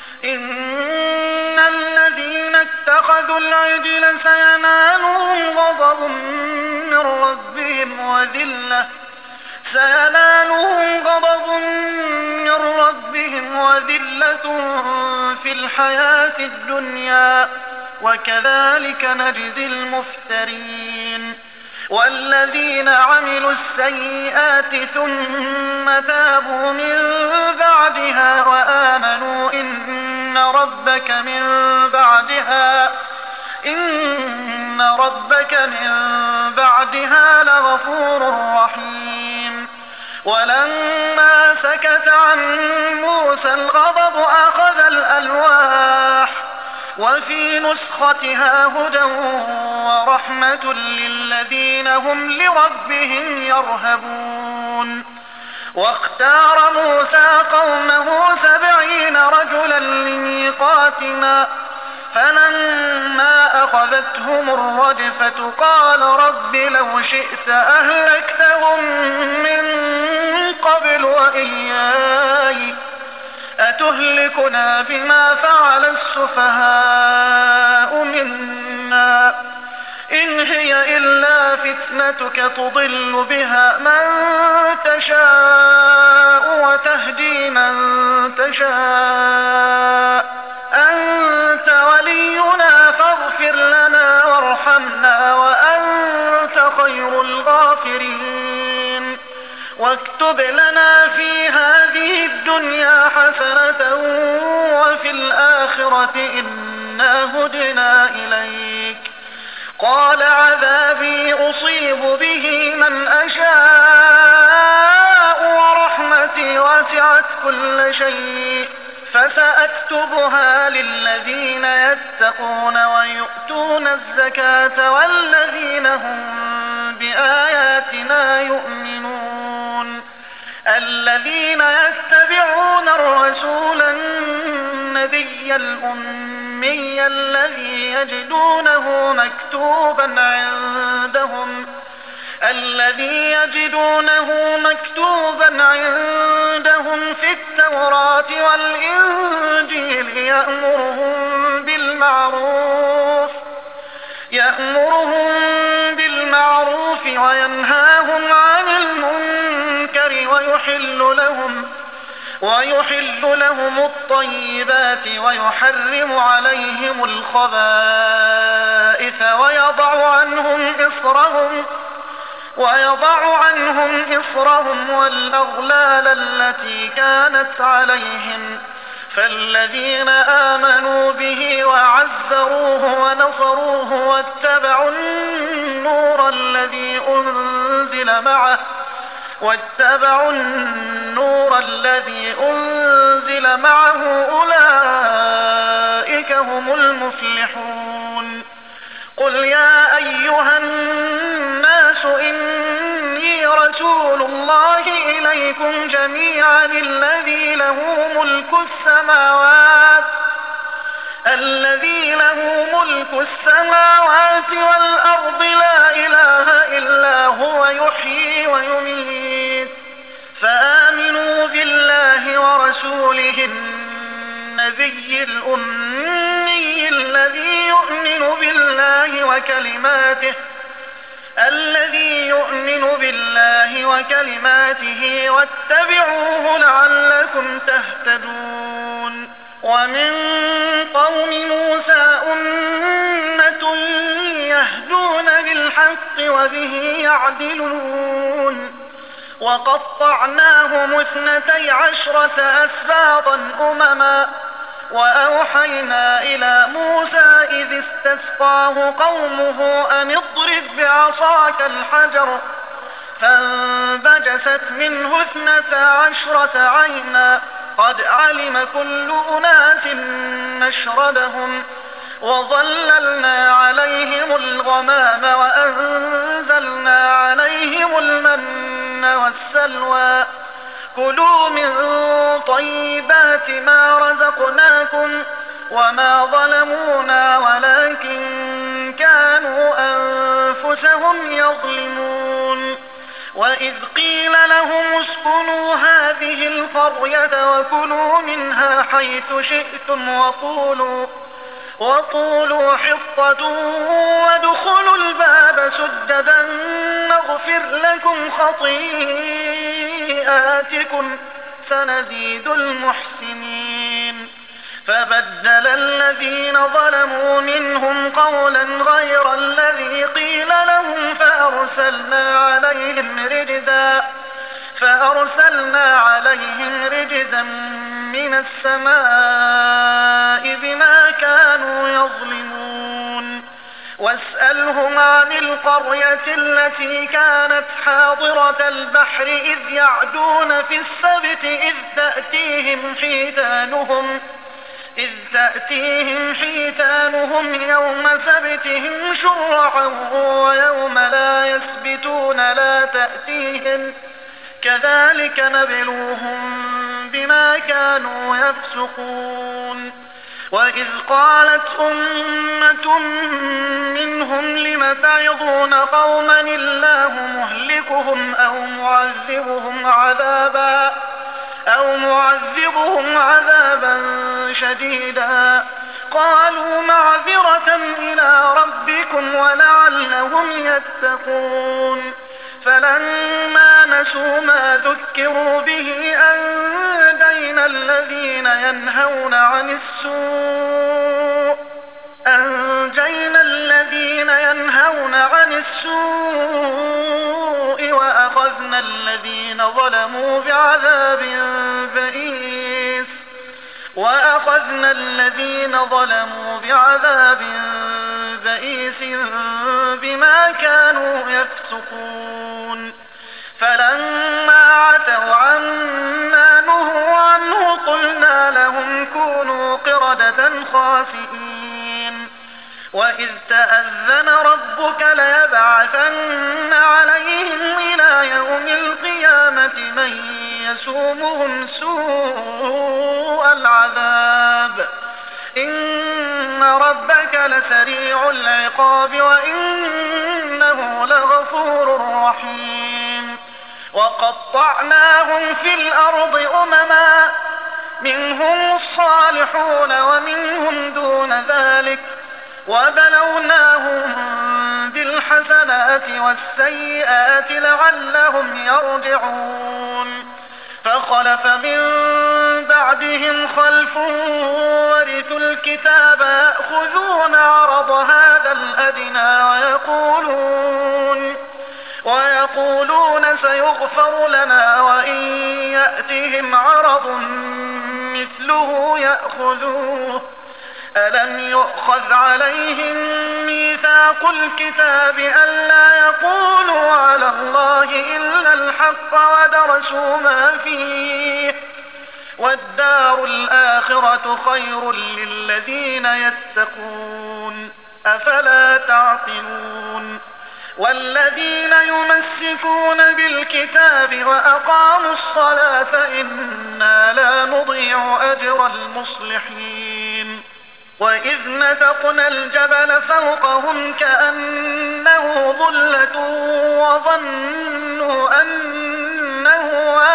إن الذين اتخذوا العجل سينالهم غضب من ربهم وذلة في الحياة الدنيا وكذلك نجزي المفترين والذين عملوا السيئات ثم تابوا من بعدها وآمنوا إن ربك من بعدها لغفور رحيم ولما سكت عن موسى الغضب أخذ الألواح وفي نسختها هدى ورحمة للذين هم لربهم يرهبون واختار موسى قومه 70 رجلا لميقاتنا فلما فأخذتهم الرجفة قال رب لو شئت أهلكتهم من قبل وإياي أتهلكنا بما فعل السفهاء منا إن هي إلا فتنتك تضل بها من تشاء وتهدي من تشاء أنت ولينا فاغفر لنا وارحمنا وأنت خير الغافرين واكتب لنا في هذه الدنيا حسنة وفي الآخرة إنا هدنا إليك قال عذابي أصيب به من أشاء ورحمتي وسعت كل شيء فسأكتبها للذين يتقون ويؤتون الزكاة والذين هم بآياتنا يؤمنون الذين يتبعون الرسول النبي الأمي الذي يجدونه مكتوبا عندهم في التوراة والإنجيل يأمرهم بالمعروف وينهاهم عن المنكر ويحل لهم الطيبات ويحرم عليهم الخبائث ويضع عنهم إصرهم والأغلال التي كانت عليهم فالذين آمنوا به وعزروه ونصروه واتبعوا النور الذي أنزل معه أولئك هم المفلحون قل يا أيها الناس إني رسول الله إليكم جميعا الذي له ملك السماوات والأرض لا إله إلا هو يحيي ويميت فآمنوا بالله ورسوله النبي الأمي الذي يؤمن بالله وكلماته واتبعوه لعلكم تهتدون ومن قوم موسى أمة يهدون بالحق وبه يعدلون وقطعناهم 12 أسباطا أمما وأوحينا إلى موسى إذ استسقاه قومه أن اضرب بعصاك الحجر فانبجست منه 12 عينا قد علم كل أناس مشربهم وظللنا عليهم الغمام وأنزلنا عليهم المن والسلوى كلوا من طيبات ما رزقناكم وما ظلمونا ولكن كانوا أنفسهم يظلمون وإذ قيل لهم اسكنوا هذه القرية وكلوا منها حيث شئتم وقولوا حطة وادخلوا الباب سجدا نغفر لكم خطيئاتكم سنزيد المحسنين فبدل الذين ظلموا منهم قولا غير الذي قيل لهم فأرسلنا عليهم رجزا من السماء بما كانوا يظلمون واسألهم عن القرية التي كانت حاضرة البحر إذ يعدون في السبت إذ تأتيهم حيتانهم يوم سبتهم شرعا ويوم لا يسبتون لا تأتيهم كذلك نبلوهم بما كانوا يفسقون وإذ قالت أمة منهم لم تعظون قوما الله مهلكهم أو معذبهم عذابا شديدا قالوا معذرة إلى ربكم ولعلهم يتقون فلما نسوا ما ذكروا به أنجينا الذين ينهون عن السوء وأخذنا الذين ظلموا بعذاب بئيس بما كانوا يفسقون فلما عتوا عما نهوا عنه قلنا لهم كونوا قردة خاسئين وإذ تأذن ربك ليبعثن عليهم إلى يوم القيامة من يسومهم سوء العذاب إن ربك لسريع العقاب وإنه لغفور رحيم وقطعناهم في الأرض أمما منهم الصالحون ومنهم دون ذلك وبلوناهم بالحسنات والسيئات لعلهم يرجعون فخلف من بعدهم خلف ورثوا الكتاب يأخذون عرض هذا الأدنى ويقولون سيغفر لنا وإن يأتهم عرض مثله يأخذوه ألم يؤخذ عليهم ميثاق الكتاب ألا يقولوا على الله إلا الحق ودرسوا ما فيه والدار الآخرة خير للذين يتقون أفلا تعقلون والذين يمسكون بالكتاب وأقاموا الصلاة إنا لا نضيع أجر المصلحين وإذ نتقنا الجبل فوقهم كأنه ظلة وظنوا أنه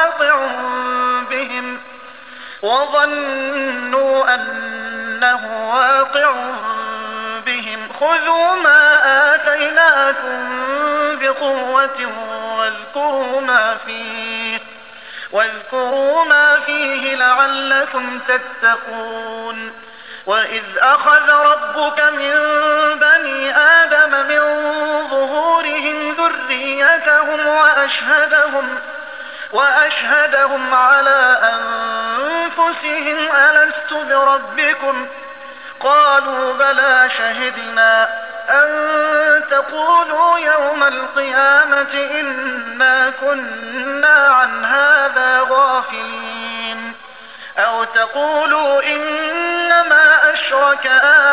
واقع بهم خذوا ما آتيناكم بقوة واذكروا ما فيه لعلكم تتقون وإذ أخذ ربك من بني آدم من ظهورهم ذريتهم وأشهدهم على أنفسهم ألست بربكم قالوا بلى شهدنا أن تقولوا يوم القيامة إنا كنا عن هذا غافلين أو تقولوا إنما أشرك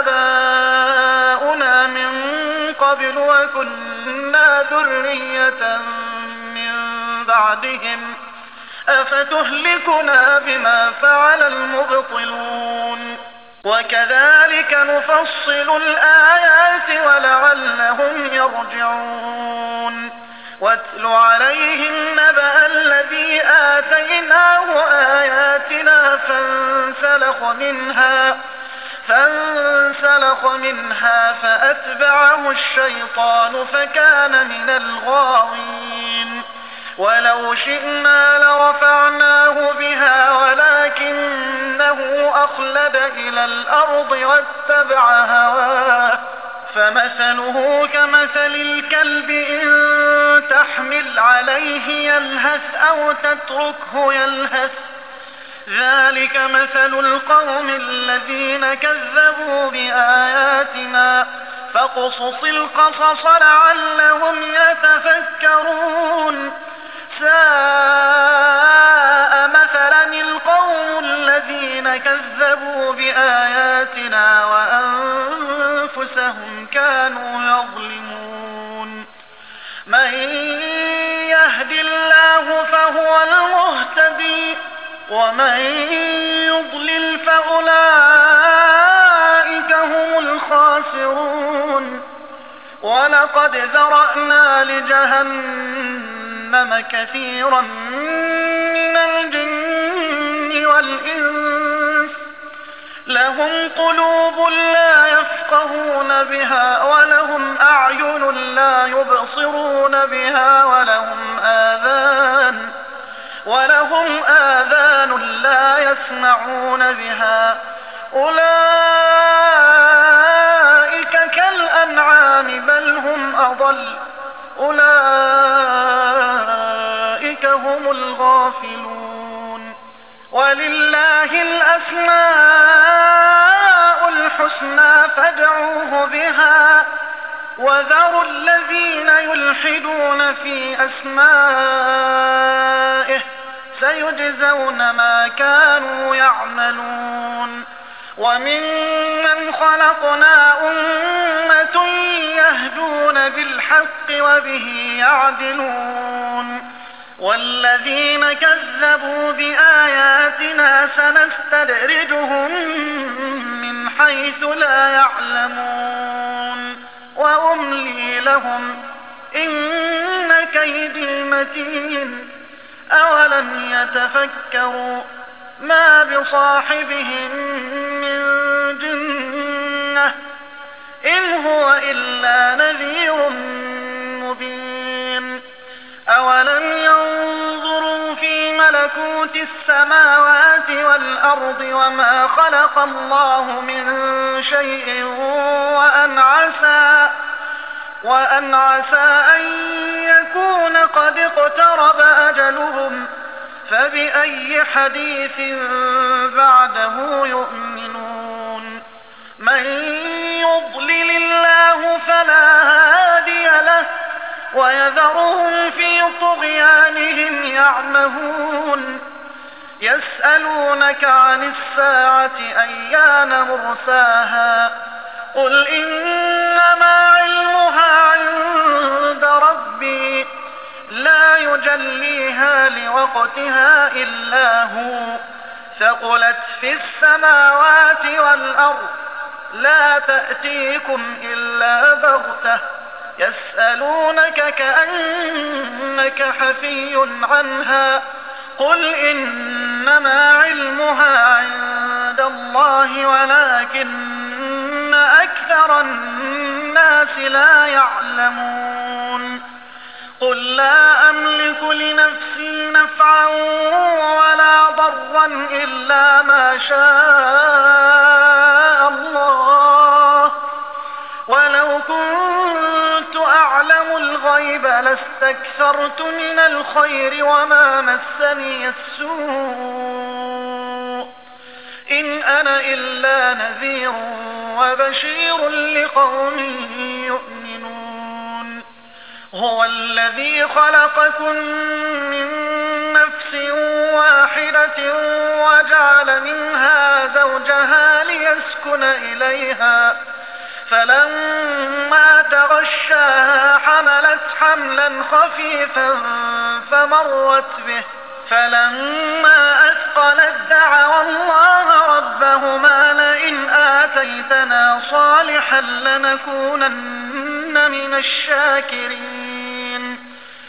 آباؤنا من قبل وكنا ذرية من بعدهم أفتهلكنا بما فعل المبطلون وكذلك نفصل الآيات ولعلهم يرجعون واتل عليهم نبأ الذي آتيناه آياتنا فانسلخ منها فأتبعه الشيطان فكان من الغاوين ولو شئنا لرفعناه بها ولكنه أخلد إلى الأرض واتبع هواه فمثله كمثل الكلب إن تحمل عليه يلهث أو تتركه يلهث ذلك مثل القوم الذين كذبوا بآياتنا فاقصص القصص لعلهم يتفكرون ساء مثلا القوم الذين كذبوا بآياتنا وأنفسهم كانوا يظلمون من يهد الله فهو المهتدي ومن يضلل فأولئك هم الخاسرون. ولقد ذرأنا لجهنم كثيرا من الجن والإنس لهم قلوب لا يفقهون بها ولهم أعين لا يبصرون بها ولهم آذان لا يسمعون بها أولئك كالأنعام بل هم أضل أولئك هم الغافلون. ولله الأسماء الحسنى فادعوه بها وذروا الذين يلحدون في أسمائه سيجزون ما كانوا يعملون. وممن خلقنا أمة يهدون بالحق وبه يعدلون. والذين كذبوا بآياتنا سنستدرجهم من حيث لا يعلمون وأملي لهم إن كيدي متين. أولم يتفكروا ما بصاحبهم من جنة إن هو إلا نذير مبين. أولم ينظروا في ملكوت السماوات والأرض وما خلق الله من شيء وأن عسى أن يكون قد اقترب أجلهم فبأي حديث بعده يؤمنون. من يضلل الله فلا هادي له ويذرهم في طغيانهم يعمهون. يسألونك عن الساعة أيان مرساها قل إنما علمها عند ربي لا يجليها لوقتها إلا هو ثقلت في السماوات والأرض لا تأتيكم إلا بغتة يسألونك كأنك حفي عنها قل إنما علمها عند الله ولكن أكثر الناس لا يعلمون. قل لا أملك لنفسي نفعا ولا ضرا إلا ما شاء الله ولو كنت أعلم الغيب لاستكثرت من الخير وما مسني السوء إن أنا إلا نذير وبشير لقوم يؤمنون. هو الذي خلقكم من نفس واحدة وجعل منها زوجها ليسكن إليها فلما تغشاها حملت حملا خفيفا فمرت به فلما أثقلت دعوا الله ربهما لئن آتيتنا صالحا لنكونن من الشاكرين.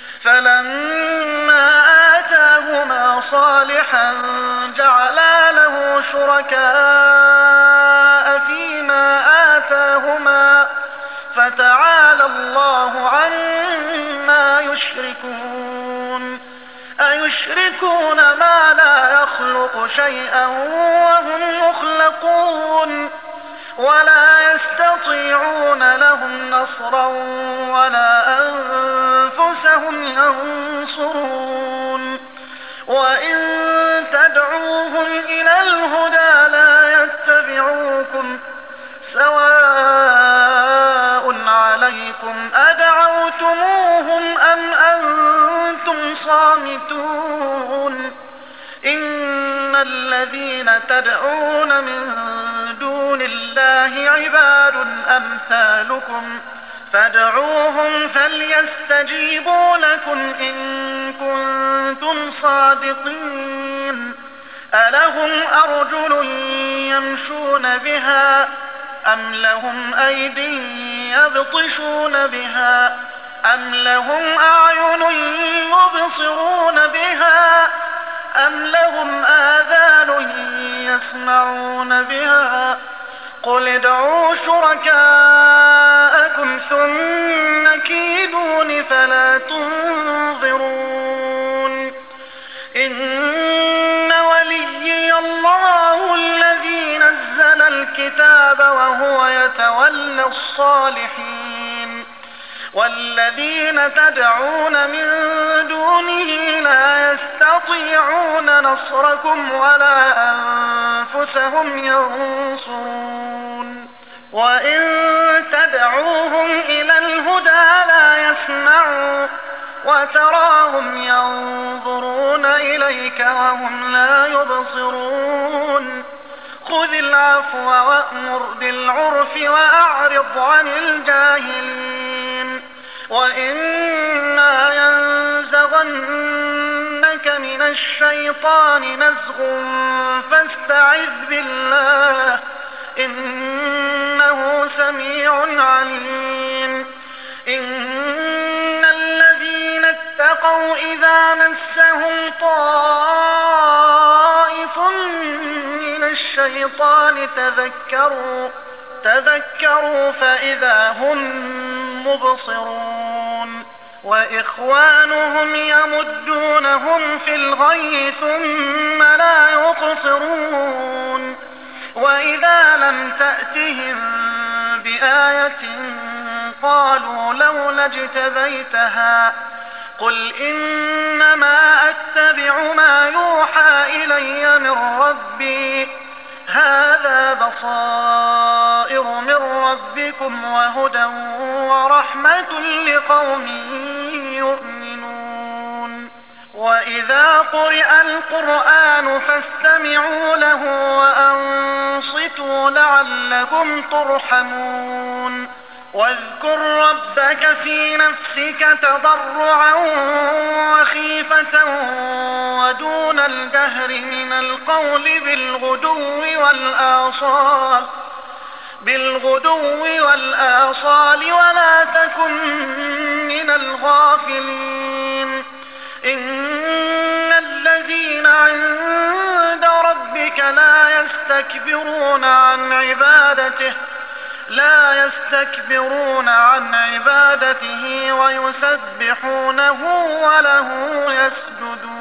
فلما آتاهما صالحا جعلا له شركاء فيما آتاهما فتعالى الله عما يشركون. أيشركون ما لا يخلق شيئا وهم يخلقون ولا يستطيعون لهم نصرا ولا أنفسهم ينصرون. وإن تدعوهم إلى الهدى لا يتبعوكم سواء عليكم أدعوتموهم أم أنتم صامتون. إن الذين تدعون من دون الله عباد أمثالكم فادعوهم فليستجيبوا لكم إن كنتم صادقين. ألهم أرجل يمشون بها أم لهم أيد يبطشون بها أم لهم أعين يبصرون بها أم لهم آذان يسمعون بها قل ادعوا شركاءكم ثم كيدون فلا تنظرون إن وليي الله الذي نزل الكتاب وهو يتولى الصالحين والذين تدعون من دونه لا يستطيعون نصركم ولا أنفسهم ينصرون وإن تدعوهم إلى الهدى لا يسمعوا وتراهم ينظرون إليك وهم لا يبصرون خذ العفو وأمر بالعرف وأعرض عن الجاهلين وإما ينزغنك من الشيطان نزغ فاستعذ بالله إنه سميع عليم إن الذين اتقوا إذا مسهم طائف من الشيطان تذكروا فإذا هم مبصرون وإخوانهم يمدونهم في الغي ثم لا يقصرون وإذا لم تأتهم بآية قالوا لولا اجتبيتها قل إنما أتبع ما يوحى إلي من ربي هذا بصائر من ربكم وهدى ورحمة لقوم يؤمنون وإذا قرئ القرآن فاستمعوا له وأنصتوا لعلكم ترحمون واذكر ربك في نفسك تضرعا وخيفة ودون الجهر من القول بالغدو والآصال ولا تكن من الغافلين إن الذين عند ربك لا يستكبرون عن عبادته ويسبحونه وله يسجدون